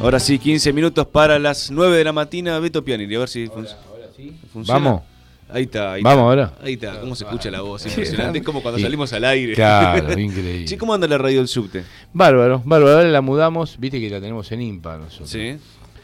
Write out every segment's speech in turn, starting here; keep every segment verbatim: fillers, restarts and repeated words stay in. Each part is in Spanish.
Ahora sí, quince minutos para las nueve de la mañana. Beto Pianini, a ver si fun- ahora sí. funciona. Vamos. Ahí está, ahí Vamos está. ahora. Ahí está, cómo se escucha la voz, impresionante. Es como cuando salimos al aire. Claro, increíble. Sí, ¿cómo anda la radio del subte? Bárbaro, bárbaro. Ahora la mudamos, viste que la tenemos en IMPA nosotros. Sí.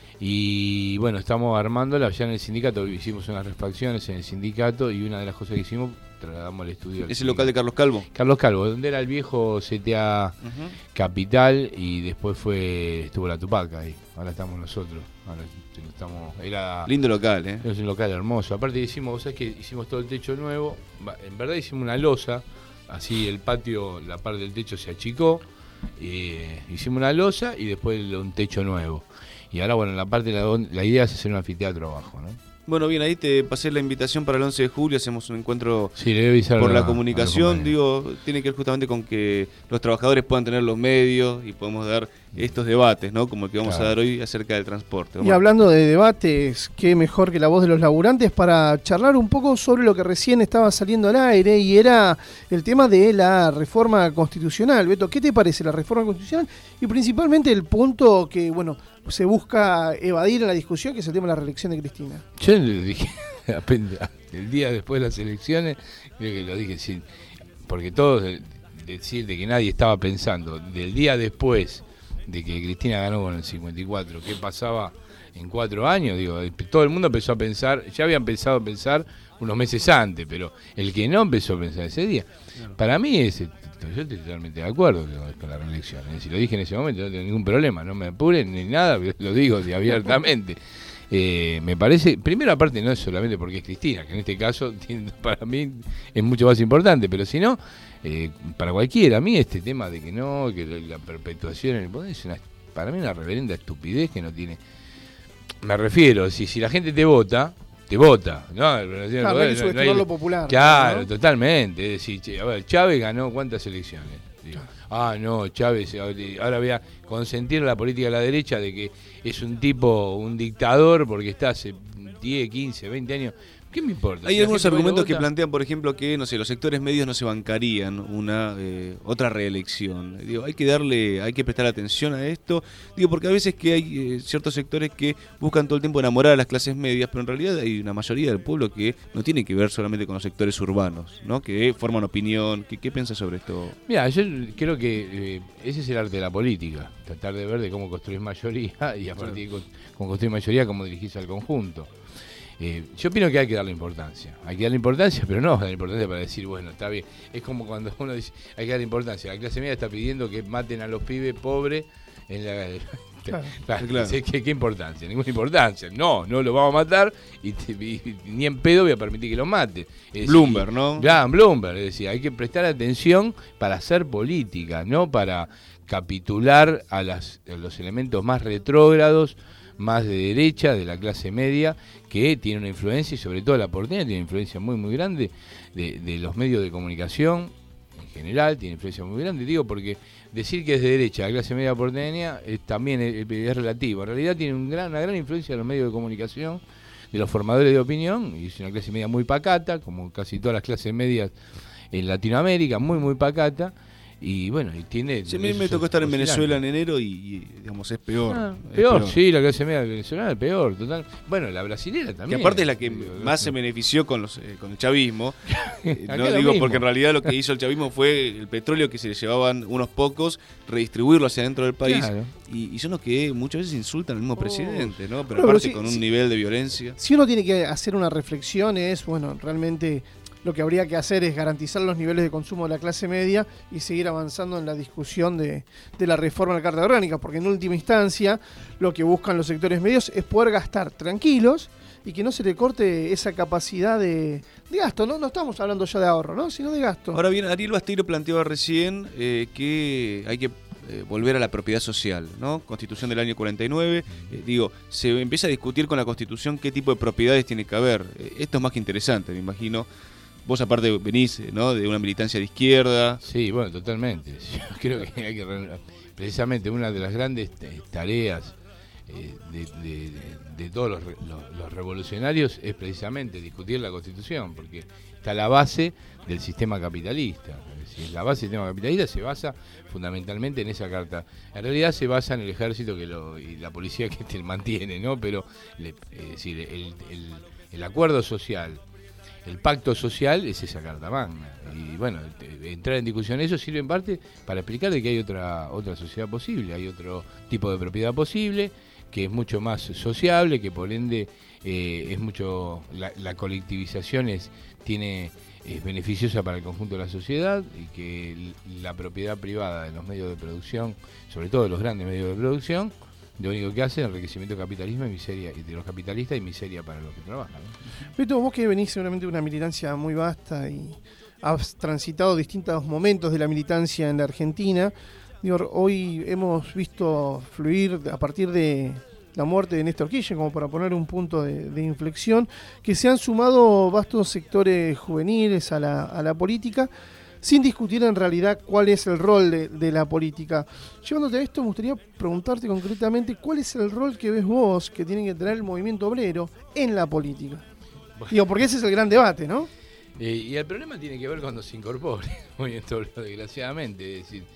Y bueno, estamos armándola ya en el sindicato. Hicimos unas refacciones en el sindicato y una de las cosas que hicimos, trasladamos al estudio. ¿Es el local de Carlos Calvo? Carlos Calvo, donde era el viejo C T A Uh-huh. Capital y después fue estuvo la Tupaca ahí. Ahora estamos nosotros. Ahora estamos, era Lindo local, ¿eh? Es un local hermoso. Aparte hicimos, vos sabés que hicimos todo el techo nuevo. En verdad hicimos una losa, así el patio, la parte del techo se achicó. Eh, hicimos una losa y después un techo nuevo. Y ahora, bueno, en la parte, la, la idea es hacer un anfiteatro abajo, ¿no? Bueno, bien, ahí te pasé la invitación para el once de julio, hacemos un encuentro sí, le voy a avisar por a, la comunicación, digo, tiene que ver justamente con que los trabajadores puedan tener los medios y podemos dar estos debates, ¿no? Como el que vamos claro. a dar hoy acerca del transporte. Y hablando de debates, qué mejor que la voz de los laburantes para charlar un poco sobre lo que recién estaba saliendo al aire y era el tema de la reforma constitucional. Beto, ¿qué te parece la reforma constitucional? Y principalmente el punto que, bueno, se busca evadir en la discusión, que es el tema de la reelección de Cristina. Yo le dije, el día después de las elecciones, creo que lo dije, sin, porque todos, decir de que nadie estaba pensando, del día después de que Cristina ganó con el cincuenta y cuatro, ¿qué pasaba en cuatro años? Digo, todo el mundo empezó a pensar, ya habían empezado a pensar unos meses antes, pero el que no empezó a pensar ese día, para mí es... Yo estoy totalmente de acuerdo con la reelección. Si lo dije en ese momento, no tengo ningún problema, no me apuren ni nada, lo digo abiertamente. Eh, me parece, primero aparte no es solamente porque es Cristina, que en este caso para mí es mucho más importante, pero si no, eh, para cualquiera, a mí este tema de que no, que la perpetuación en el poder es una, para mí una reverenda estupidez que no tiene... Me refiero, si, si la gente te vota... te vota, ¿no? Claro, no hay que subestimar lo popular. Claro, ¿no? Totalmente. Es decir, a ver, Chávez ganó cuántas elecciones. Digo, ah, no, Chávez, ahora voy a consentir la política de la derecha de que es un tipo, un dictador, porque está hace diez, quince, veinte años. ¿Qué me importa? Hay si algunos argumentos que vota... plantean, por ejemplo, que no sé, los sectores medios no se bancarían una eh, otra reelección. Digo, hay que darle, hay que prestar atención a esto. Digo, porque a veces que hay eh, ciertos sectores que buscan todo el tiempo enamorar a las clases medias, pero en realidad hay una mayoría del pueblo que no tiene que ver solamente con los sectores urbanos, ¿no? Que forman opinión. ¿Qué, qué piensas sobre esto? Mira, yo creo que eh, ese es el arte de la política, tratar de ver de cómo construir mayoría y a partir de cómo construir mayoría, cómo dirigirse al conjunto. Eh, yo opino que hay que darle importancia, hay que darle importancia, pero no darle importancia para decir, bueno, está bien. Es como cuando uno dice, hay que darle importancia. La clase media está pidiendo que maten a los pibes pobres en la... Claro, claro, claro. ¿Qué, ¿Qué importancia? Ninguna importancia. No, no lo vamos a matar y, te, y ni en pedo voy a permitir que los mate. Es Bloomberg, decir, ¿no? Ya, Bloomberg. Es decir, hay que prestar atención para hacer política, no para capitular a, las, a los elementos más retrógrados, más de derecha, de la clase media, que tiene una influencia, y sobre todo la porteña tiene una influencia muy, muy grande de, de los medios de comunicación en general, tiene influencia muy grande, digo, porque decir que es de derecha la clase media porteña es, también es, es relativo. En realidad tiene un gran, una gran influencia de los medios de comunicación, de los formadores de opinión, y es una clase media muy pacata, como casi todas las clases medias en Latinoamérica, muy, muy pacata. Y bueno, y tiene... Sí, a mí me tocó estar en Venezuela en enero y, y digamos, es peor. Ah, es peor, peor, sí, la clase media venezolana es peor, total. Bueno, la brasilera también. Que aparte es la que más se benefició con los eh, con el chavismo. Eh, no digo mismo. Porque en realidad lo que hizo el chavismo fue el petróleo que se le llevaban unos pocos, redistribuirlo hacia dentro del país. Claro. Y, y son los que muchas veces insultan al mismo oh. presidente, ¿no? Pero, pero aparte si, con un si, nivel de violencia. Si uno tiene que hacer una reflexión es, bueno, realmente... Lo que habría que hacer es garantizar los niveles de consumo de la clase media y seguir avanzando en la discusión de, de la reforma de la Carta Orgánica, porque en última instancia lo que buscan los sectores medios es poder gastar tranquilos y que no se le corte esa capacidad de, de gasto, ¿no? No estamos hablando ya de ahorro, ¿no? Sino de gasto. Ahora bien, Ariel Basteiro planteaba recién eh, que hay que eh, volver a la propiedad social, ¿no? Constitución del año cuarenta y nueve, eh, digo, se empieza a discutir con la Constitución qué tipo de propiedades tiene que haber. Eh, esto es más que interesante, me imagino. Vos aparte venís, ¿no?, de una militancia de izquierda. Sí, bueno, totalmente. Yo creo que hay que... Precisamente una de las grandes tareas eh, de, de, de todos los, los, los revolucionarios es precisamente discutir la Constitución, porque está la base del sistema capitalista. Es decir, la base del sistema capitalista se basa fundamentalmente en esa carta. En realidad se basa en el ejército que lo, y la policía que te mantiene, ¿no? Pero le, es decir, el, el, el acuerdo social, el pacto social es esa carta magna. Y bueno, entrar en discusión eso sirve en parte para explicar de que hay otra otra sociedad posible, hay otro tipo de propiedad posible, que es mucho más sociable, que por ende eh, es mucho la, la colectivización es tiene es beneficiosa para el conjunto de la sociedad, y que la propiedad privada de los medios de producción, sobre todo de los grandes medios de producción, lo único que hace es enriquecimiento del capitalismo y miseria y de los capitalistas y miseria para los que trabajan, ¿no? Beto, vos que venís seguramente de una militancia muy vasta y has transitado distintos momentos de la militancia en la Argentina, digo, hoy hemos visto fluir a partir de la muerte de Néstor Kirchner, como para poner un punto de, de inflexión, que se han sumado vastos sectores juveniles a la, a la política, sin discutir en realidad cuál es el rol de, de la política. Llevándote a esto, me gustaría preguntarte concretamente cuál es el rol que ves vos que tiene que tener el movimiento obrero en la política. Bueno. Digo, porque ese es el gran debate, ¿no? Eh, y el problema tiene que ver cuando se incorpore el movimiento obrero, desgraciadamente. Es decir,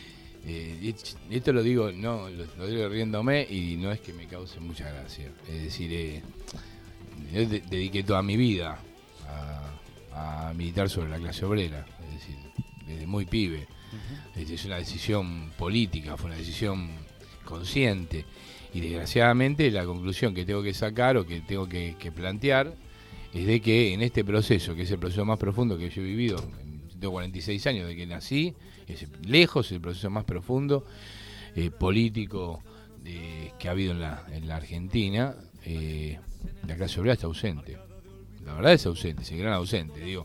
eh, y esto lo digo, no, lo, lo digo riéndome y no es que me cause mucha gracia. Es decir, eh, yo de, dediqué toda mi vida a, a militar sobre la clase obrera. Es decir, desde muy pibe. Uh-huh. Es una decisión política, fue una decisión consciente. Y desgraciadamente la conclusión que tengo que sacar o que tengo que, que plantear es de que en este proceso, que es el proceso más profundo que yo he vivido, tengo cuarenta y seis años de que nací, es lejos el proceso más profundo eh, político eh, que ha habido en la, en la Argentina, eh, la clase obrera está ausente. La verdad es ausente, es el gran ausente. Digo,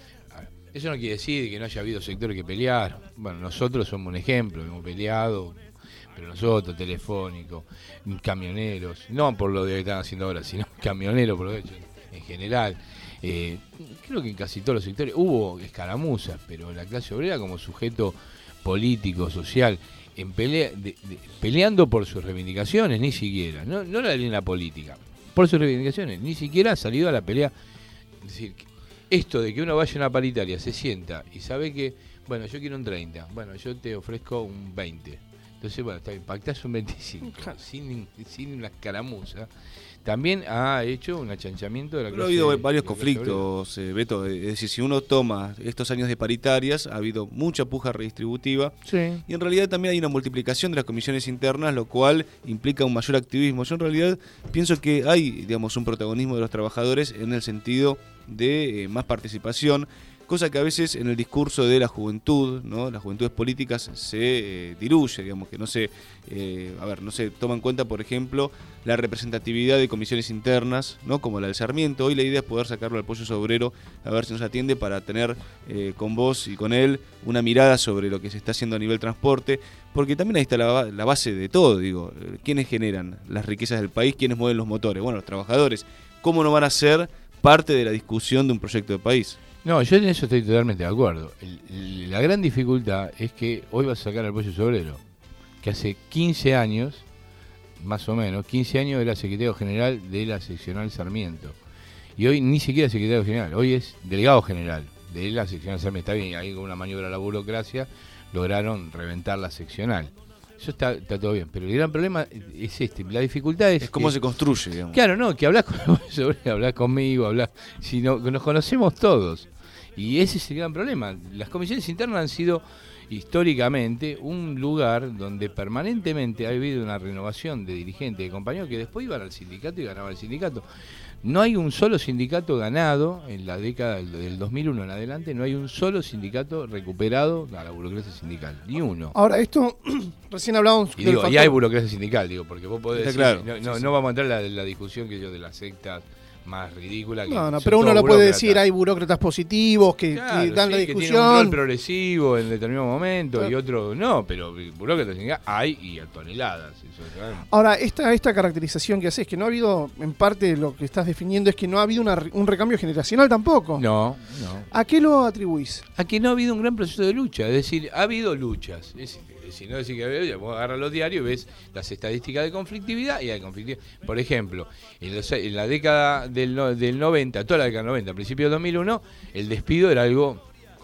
eso no quiere decir que no haya habido sectores que pelear. Bueno, nosotros somos un ejemplo, hemos peleado, pero nosotros, Telefónico, camioneros, no por lo que están haciendo ahora, sino camioneros por lo que hecho en general. Eh, creo que en casi todos los sectores hubo escaramuzas, pero la clase obrera como sujeto político, social, en pelea, de, de, peleando por sus reivindicaciones, ni siquiera, no, no la línea política, por sus reivindicaciones, ni siquiera ha salido a la pelea. Es decir, esto de que uno vaya a una paritaria, se sienta y sabe que, bueno, yo quiero un treinta, bueno, yo te ofrezco un veinte. Entonces, bueno, está bien, pactás un veinticinco, sin, sin una escaramuza. También ha hecho un achanchamiento de la clase. Pero ha habido varios conflictos, eh, Beto. Es decir, si uno toma estos años de paritarias, ha habido mucha puja redistributiva. Sí. Y en realidad también hay una multiplicación de las comisiones internas, lo cual implica un mayor activismo. Yo en realidad pienso que hay, digamos, un protagonismo de los trabajadores en el sentido de eh, más participación, cosa que a veces en el discurso de la juventud, ¿no? Las juventudes políticas se eh, diluye, digamos, que no se, eh, a ver, no se toma en cuenta, por ejemplo, la representatividad de comisiones internas, ¿no? Como la del Sarmiento. Hoy la idea es poder sacarlo al Pollo Obrero, a ver si nos atiende, para tener eh, con vos y con él una mirada sobre lo que se está haciendo a nivel transporte, porque también ahí está la, la base de todo, digo, ¿quiénes generan las riquezas del país? ¿Quiénes mueven los motores? Bueno, los trabajadores. ¿Cómo no van a ser parte de la discusión de un proyecto de país? No, yo en eso estoy totalmente de acuerdo. El, el, la gran dificultad es que hoy vas a sacar al Pollo Obrero, que hace quince años, más o menos, quince años era secretario general de la seccional Sarmiento. Y hoy ni siquiera es secretario general, hoy es delegado general de la seccional Sarmiento. Está bien, ahí con una maniobra de la burocracia lograron reventar la seccional. Eso está, está todo bien, pero el gran problema es este, la dificultad es... Es cómo que, se construye, digamos. Claro, no, que hablas con hablas conmigo, hablas, si no, nos conocemos todos. Y ese es el gran problema. Las comisiones internas han sido históricamente un lugar donde permanentemente ha habido una renovación de dirigentes, de compañeros que después iban al sindicato y ganaban el sindicato. No hay un solo sindicato ganado en la década del dos mil uno en adelante, no hay un solo sindicato recuperado a la burocracia sindical, ni uno. Ahora, esto, recién hablábamos... Y, digo, y hay burocracia sindical, digo, porque vos podés Está decir, claro. no, no, sí, sí. no vamos a entrar en la, la discusión que yo de las sectas más ridícula. Que no, no, pero uno lo puede decir, hay burócratas positivos que, claro, que dan sí, la que discusión. tienen un rol progresivo en determinado momento, claro. Y otro no, pero burócratas hay y a toneladas. Eso, ahora, esta, esta caracterización que haces, que no ha habido, en parte lo que estás definiendo es que no ha habido una, un recambio generacional tampoco. No, no. ¿A qué lo atribuís? A que no ha habido un gran proceso de lucha, es decir, ha habido luchas. Es, si no decir que había, vos agarras los diarios y ves las estadísticas de conflictividad y hay conflictividad. Por ejemplo, en, los, en la década del, del noventa, toda la década del noventa, a principios del dos mil uno, el despido era algo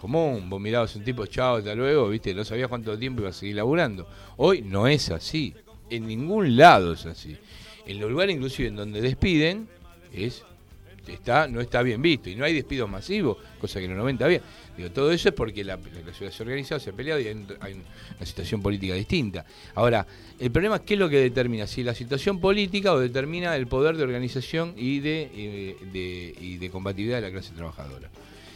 común. Vos mirabas un tipo, chao, hasta luego, viste, no sabías cuánto tiempo iba a seguir laburando. Hoy no es así. En ningún lado es así. En los lugares inclusive en donde despiden, es está no está bien visto. Y no hay despidos masivos, cosa que en los noventa había. Digo, todo eso es porque la, la ciudad se ha organizado, se ha peleado y hay, hay una situación política distinta. Ahora, el problema es qué es lo que determina, si la situación política o determina el poder de organización y de, eh, de, y de combatividad de la clase trabajadora.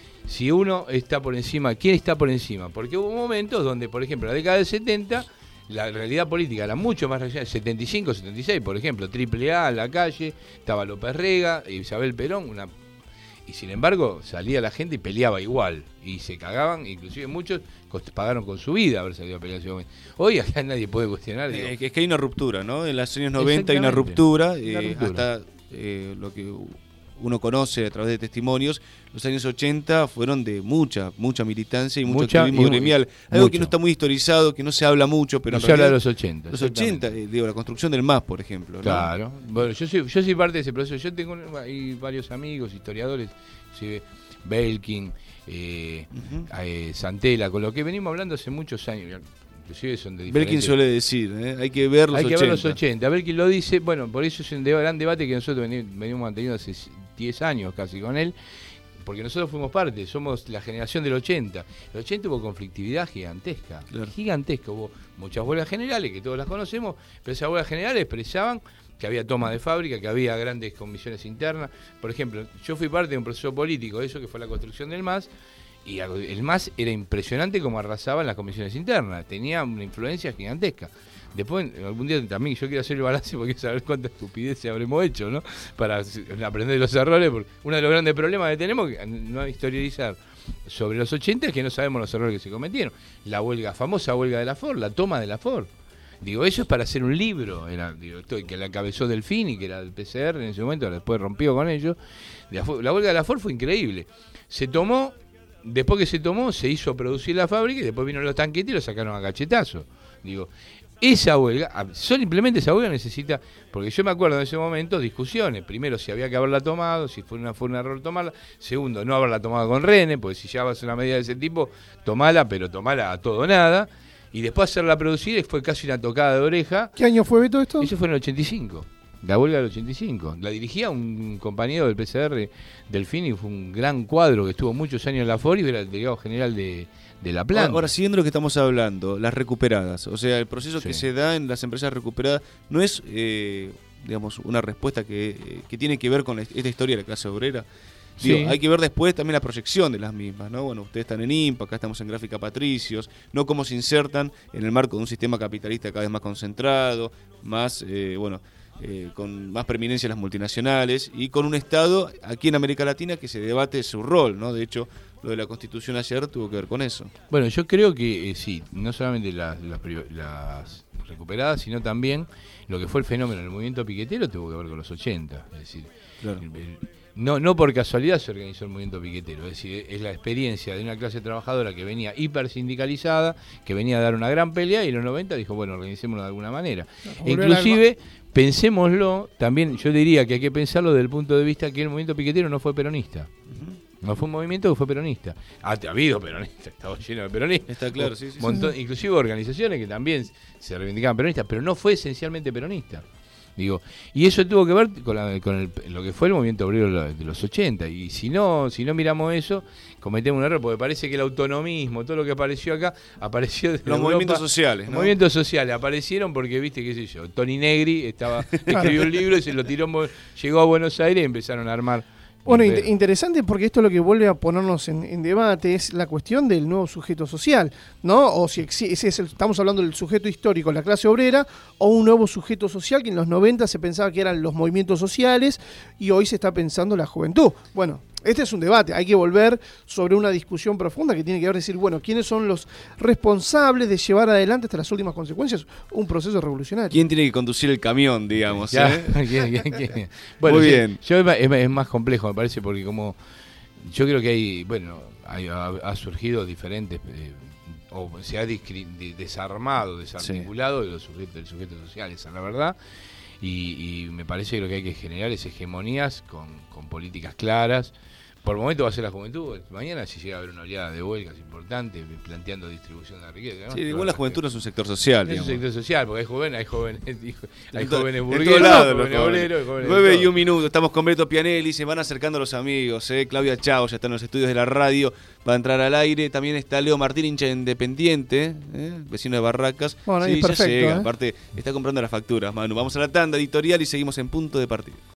Si uno está por encima, ¿quién está por encima? Porque hubo momentos donde, por ejemplo, en la década del setenta, la realidad política era mucho más reaccionaria, setenta y cinco, setenta y seis, por ejemplo, Triple A, La Calle, estaba López Rega, Isabel Perón, una... y sin embargo salía la gente y peleaba igual, y se cagaban, inclusive muchos pagaron con su vida haber salido a pelear ese momento. Hoy acá nadie puede cuestionar. Digo, eh, es que hay una ruptura, ¿no? En los años noventa hay una ruptura, eh, una ruptura. hasta eh, lo que uno conoce a través de testimonios, los años ochenta fueron de mucha, mucha militancia y mucho Mucha, activismo y, gremial. Algo mucho. que no está muy historizado, que no se habla mucho, pero no en se habla de realidad, los ochenta. Los ochenta, eh, digo, la construcción del M A S, por ejemplo, ¿no? Claro. Bueno, yo soy, yo soy parte de ese proceso. Yo tengo hay varios amigos, historiadores, ¿sí? Belkin, eh, uh-huh. eh, Santella, con lo que venimos hablando hace muchos años. Inclusive son de diferentes... Belkin suele decir, ¿eh? hay que ver los hay ochenta. Hay que ver los ochenta. Belkin lo dice, bueno, por eso es un gran debate que nosotros venimos manteniendo hace diez años casi con él, porque nosotros fuimos parte, somos la generación del ochenta. El ochenta hubo conflictividad gigantesca, claro. gigantesca. Hubo muchas huelgas generales, que todos las conocemos, pero esas huelgas generales expresaban que había toma de fábrica, que había grandes comisiones internas. Por ejemplo, yo fui parte de un proceso político, eso que fue la construcción del M A S, y el M A S era impresionante como arrasaba en las comisiones internas, tenía una influencia gigantesca. Después, algún día también yo quiero hacer el balance porque quiero saber cuánta estupidez habremos hecho, ¿no? Para aprender de los errores, porque uno de los grandes problemas que tenemos que no historizar sobre los ochenta es que no sabemos los errores que se cometieron. La huelga, famosa huelga de la Ford, la toma de la Ford. Digo, eso es para hacer un libro, era, digo, que la encabezó Delfini, que era del P C R en ese momento, después rompió con ellos. La, la huelga de la Ford fue increíble. Se tomó, después que se tomó, se hizo producir la fábrica y después vino los tanquetes y lo sacaron a cachetazo. Digo, esa huelga, simplemente esa huelga necesita, porque yo me acuerdo en ese momento, discusiones. Primero, si había que haberla tomado, si fue, una, fue un error tomarla. Segundo, no haberla tomado con rehenes, porque si ya vas a una medida de ese tipo, tomala, pero tomala a todo o nada. Y después hacerla producir fue casi una tocada de oreja. ¿Qué año fue, Beto, esto? Eso fue en el ochenta y cinco. La huelga del ochenta y cinco. La dirigía un compañero del P C R, Delfini, fue un gran cuadro que estuvo muchos años en la Ford y era el delegado general de, de la planta. Ahora, siguiendo lo que estamos hablando, las recuperadas. O sea, el proceso sí. que se da en las empresas recuperadas no es, eh, digamos, una respuesta que, que tiene que ver con esta historia de la clase obrera. Digo, sí. Hay que ver después también la proyección de las mismas, ¿no? Bueno, ustedes están en I M P, acá estamos en Gráfica Patricios, no cómo se insertan en el marco de un sistema capitalista cada vez más concentrado, más, eh, bueno, eh, con más preeminencia las multinacionales y con un Estado aquí en América Latina que se debate su rol, ¿no? De hecho, lo de la Constitución ayer tuvo que ver con eso. Bueno, yo creo que eh, sí, no solamente las, las, las recuperadas, sino también lo que fue el fenómeno del movimiento piquetero tuvo que ver con los ochenta, es decir, claro. el, el, No, no por casualidad se organizó el movimiento piquetero, es decir, es la experiencia de una clase trabajadora que venía hiper sindicalizada, que venía a dar una gran pelea y en los noventa dijo, bueno, organicémoslo de alguna manera. No, Inclusive, pensémoslo, también yo diría que hay que pensarlo desde el punto de vista que el movimiento piquetero no fue peronista. Uh-huh. No fue un movimiento que fue peronista. Ha, ha habido peronistas, estaba lleno de peronistas. Está claro, sí, sí, montón, sí. Inclusive organizaciones que también se reivindicaban peronistas, pero no fue esencialmente peronista. Digo, y eso tuvo que ver con, la, con el, lo que fue el movimiento obrero de los ochenta, y si no si no miramos eso, cometemos un error, porque parece que el autonomismo, todo lo que apareció acá, apareció de los Europa, movimientos sociales, ¿no? Los movimientos sociales aparecieron porque, viste, qué sé yo, Tony Negri estaba escribió un libro y se lo tiró, llegó a Buenos Aires y empezaron a armar. Bueno, in- interesante porque esto lo que vuelve a ponernos en, en debate es la cuestión del nuevo sujeto social, ¿no? O si, si es el, estamos hablando del sujeto histórico, la clase obrera, o un nuevo sujeto social que en los noventa se pensaba que eran los movimientos sociales y hoy se está pensando la juventud. Bueno, este es un debate, hay que volver sobre una discusión profunda que tiene que ver decir, bueno, ¿quiénes son los responsables de llevar adelante hasta las últimas consecuencias un proceso revolucionario? ¿Quién tiene que conducir el camión, digamos? Ya, ¿eh? ¿quién, quién, quién? Bueno, Muy bien. Yo, yo, es, es más complejo, me parece, porque como yo creo que hay, bueno, hay, ha, ha surgido diferentes, eh, o se ha discri- de, desarmado, desarticulado sí. de los sujetos, del sujeto social, esa es la verdad. Y, y me parece que lo que hay que generar es hegemonías con, con políticas claras por momento va a ser la juventud. Mañana si llega a haber una oleada de huelgas importante, planteando distribución de la riqueza. ¿No? Sí, igual la juventud no es un sector social. Es un sector social, porque hay jóvenes, hay jóvenes, hay jóvenes burgueses, jóvenes obreros, jóvenes. nueve y un minuto, estamos con Beto Pianelli, se van acercando los amigos, ¿eh? Claudia Chao ya está en los estudios de la radio, va a entrar al aire. También está Leo Martín, hincha independiente, ¿eh? Vecino de Barracas. Bueno, ahí sí, perfecto, ya llega, ¿eh? aparte está comprando las facturas, Manu. Vamos a la tanda editorial y seguimos en Punto de Partida.